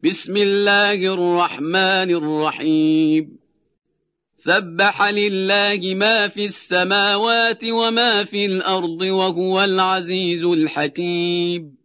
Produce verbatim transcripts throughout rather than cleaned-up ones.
بسم الله الرحمن الرحيم سبح لله ما في السماوات وما في الأرض وهو العزيز الحكيم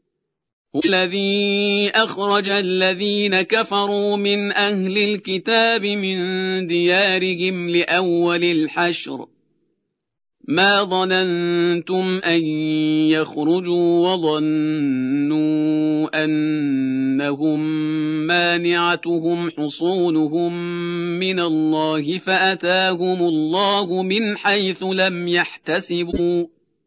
الذي أخرج الذين كفروا من أهل الكتاب من ديارهم لأول الحشر ما ظننتم أن يخرجوا وظنوا أنهم مانعتهم حصونهم من الله فأتاهم الله من حيث لم يحتسبوا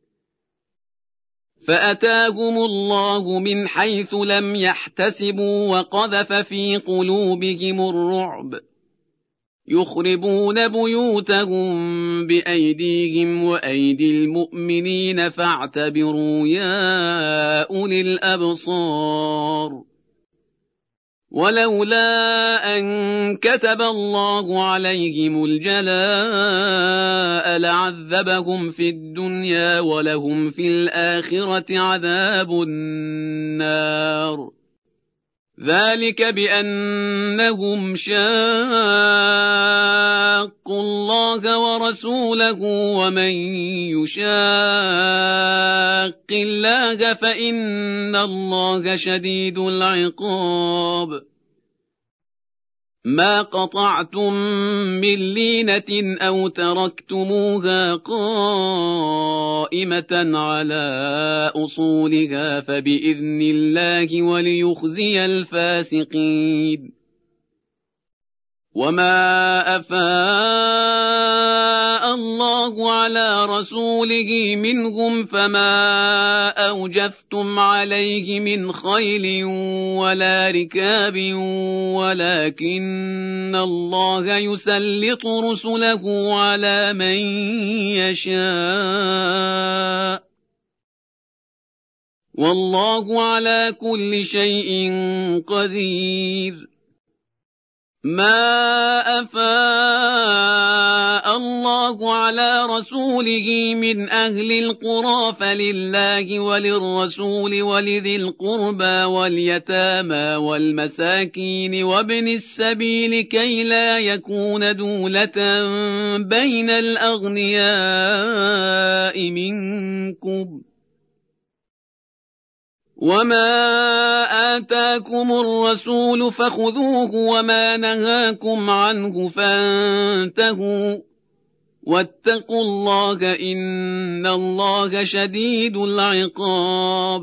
فأتاهم الله من حيث لم يحتسبوا وقذف في قلوبهم الرعب يخربون بيوتهم بأيديهم وأيدي المؤمنين فاعتبروا يا أولي الأبصار ولولا أن كتب الله عليهم الجلاء لعذبهم في الدنيا ولهم في الآخرة عذاب النار ذلك بأنهم شاقوا الله ورسوله ومن يشاق الله فإن الله شديد العقاب ما قطعتم من لينة أو تركتموها قائمة على أصولها فبإذن الله وليخزي الفاسقين وما أفاء الله على رسوله منهم فما أوجفتم عليه من خيل ولا ركاب ولكن الله يسلط رسله على من يشاء والله على كل شيء قدير ما أفاء الله على رسوله من أهل القرى فلله وللرسول ولذي القربى واليتامى والمساكين وابن السبيل كي لا يكون دولة بين الأغنياء منكم وما آتاكم الرسول فخذوه وما نهاكم عنه فانتهوا واتقوا الله إن الله شديد العقاب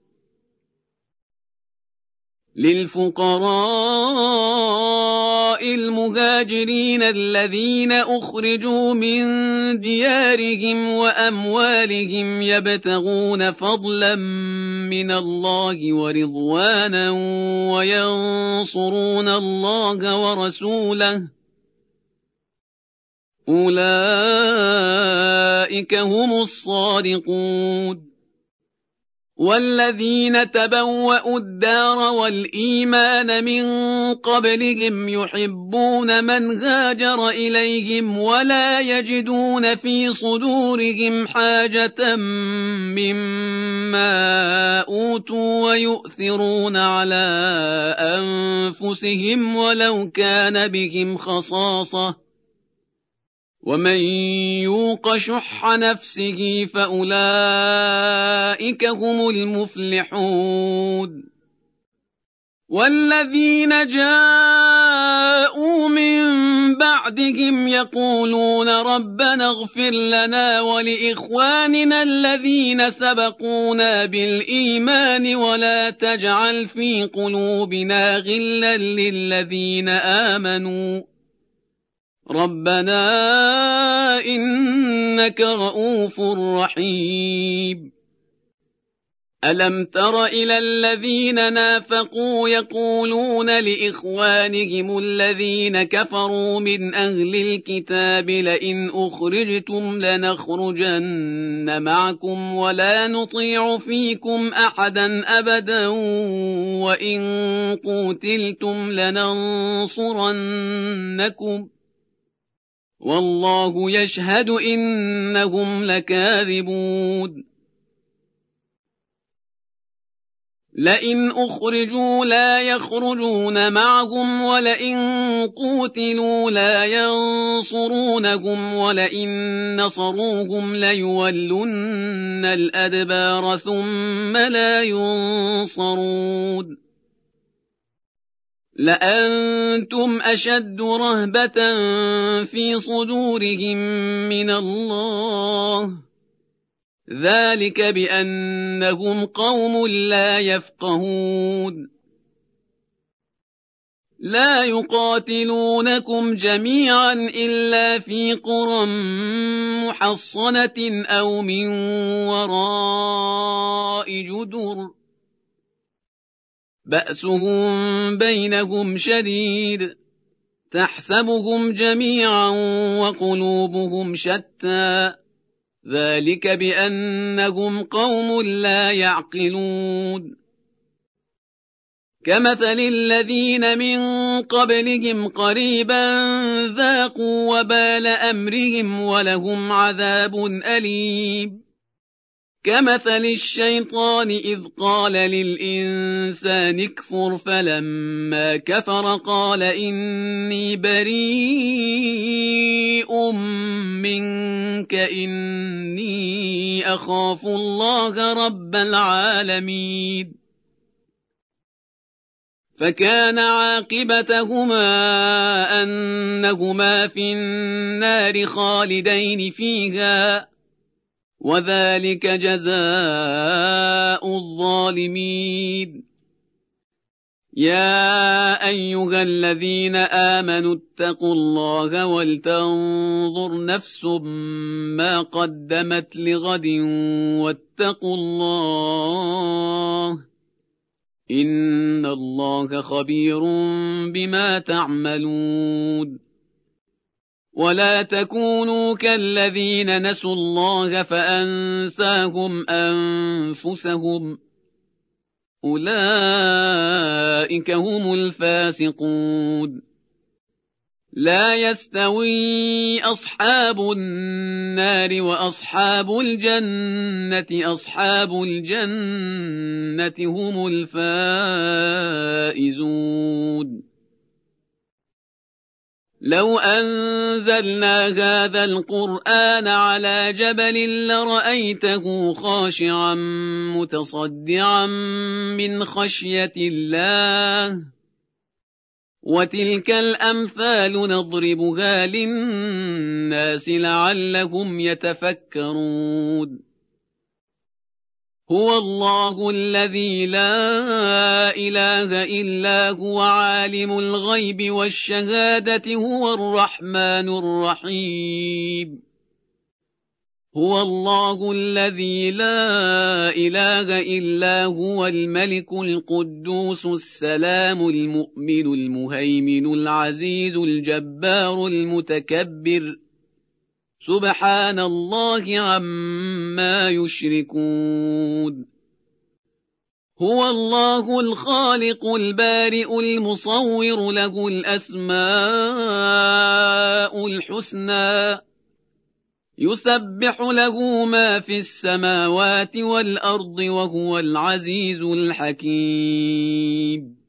للفقراء المهاجرين الذين أخرجوا من ديارهم وأموالهم يبتغون فضلا من الله ورضوانا وينصرون الله ورسوله أولئك هم الصادقون والذين تبوأوا الدار والإيمان من قبلهم يحبون من هاجر إليهم ولا يجدون في صدورهم حاجة مما أوتوا ويؤثرون على أنفسهم ولو كان بهم خصاصة ومن يوق شح نفسه فأولئك هم المفلحون والذين جاءوا من بعدهم يقولون ربنا اغفر لنا ولإخواننا الذين سبقونا بالإيمان ولا تجعل في قلوبنا غلا للذين آمنوا ربنا إنك رؤوف رحيم ألم تر إلى الذين نافقوا يقولون لإخوانهم الذين كفروا من أهل الكتاب لئن أخرجتم لنخرجن معكم ولا نطيع فيكم أحدا أبدا وإن قوتلتم لننصرنكم والله يشهد إنهم لكاذبون لئن أخرجوا لا يخرجون معهم ولئن قوتلوا لا ينصرونهم ولئن نصروهم ليولن الأدبار ثم لا ينصرون لأنتم أشد رهبة في صدورهم من الله ذلك بأنهم قوم لا يفقهون لا يقاتلونكم جميعا إلا في قرى محصنة أو من وراء جدر بأسهم بينهم شديد تحسبهم جميعا وقلوبهم شتى ذلك بأنهم قوم لا يعقلون كمثل الذين من قبلهم قريبا ذاقوا وبال أمرهم ولهم عذاب أليم كمثل الشيطان إذ قال للإنسان اكفر فلما كفر قال إني بريء منك إني أخاف الله رب العالمين فكان عاقبتهما أنهما في النار خالدين فيها وذلك جزاء الظالمين يا أيها الذين آمنوا اتقوا الله ولتنظر نفس ما قدمت لغد واتقوا الله إن الله خبير بما تعملون ولا تكونوا كالذين نسوا الله فأنساهم أنفسهم أولئك هم الفاسقون لا يستوي أصحاب النار وأصحاب الجنة أصحاب الجنة هم الفائزون لو أنزلنا هذا القرآن على جبل لرأيته خاشعا متصدعا من خشية الله وتلك الأمثال نضربها للناس لعلهم يتفكرون هو الله الذي لا إله إلا هو عالم الغيب والشهادة هو الرحمن الرحيم هو الله الذي لا إله إلا هو الملك القدوس السلام المؤمن المهيمن العزيز الجبار المتكبر سبحان الله عما يشركون هو الله الخالق البارئ المصور له الأسماء الحسنى يسبح له ما في السماوات والأرض وهو العزيز الحكيم